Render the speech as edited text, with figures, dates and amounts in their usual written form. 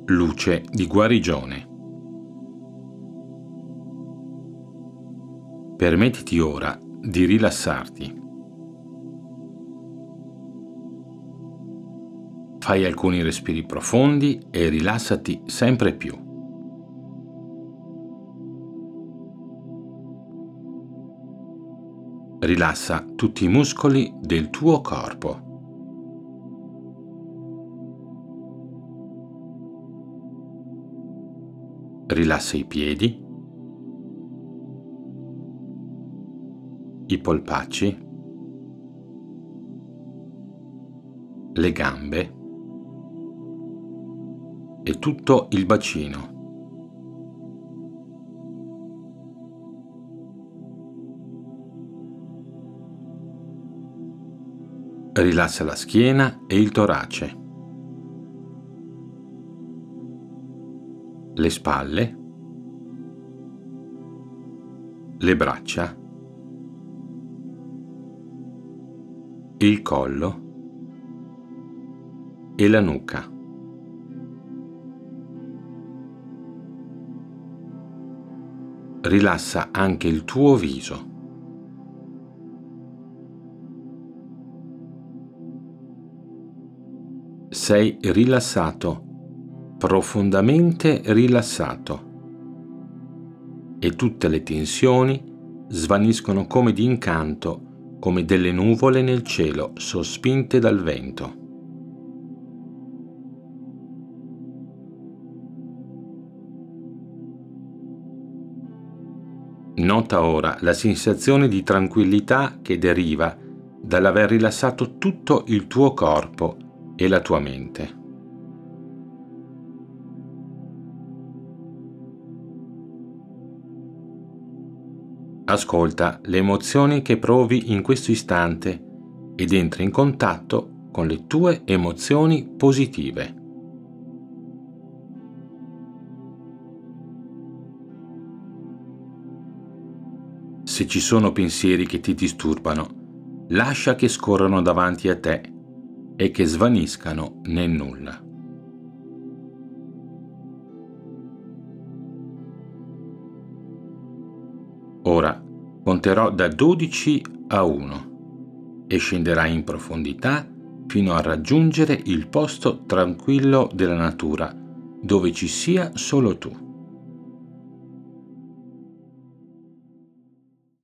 Luce di guarigione. Permettiti ora di rilassarti. Fai alcuni respiri profondi e rilassati sempre più. Rilassa tutti i muscoli del tuo corpo. Rilassa i piedi, i polpacci, le gambe e tutto il bacino. Rilassa la schiena e il torace, le spalle, le braccia, il collo e la nuca. Rilassa anche il tuo viso. Sei rilassato, profondamente rilassato, e tutte le tensioni svaniscono come d'incanto, come delle nuvole nel cielo sospinte dal vento. Nota ora la sensazione di tranquillità che deriva dall'aver rilassato tutto il tuo corpo e la tua mente. Ascolta le emozioni che provi in questo istante ed entra in contatto con le tue emozioni positive. Se ci sono pensieri che ti disturbano, lascia che scorrano davanti a te e che svaniscano nel nulla. Ora conterò da 12 a 1 e scenderai in profondità fino a raggiungere il posto tranquillo della natura, dove ci sia solo tu.